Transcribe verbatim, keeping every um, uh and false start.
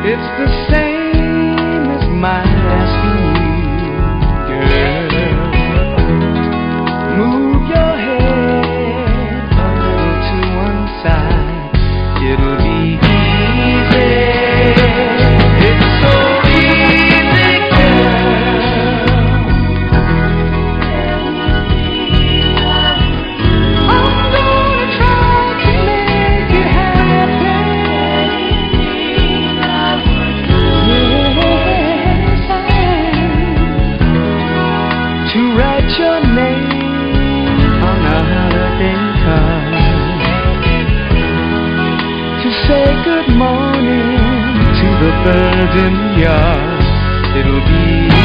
It's the same as my asking you, girl. Move your head a little to one side. It'll be easy. It's so easy, girl. I'm gonna try to make you happy. Yes, I am. To write your name on a holiday card. To say good morning to the birds in the yard. It'll be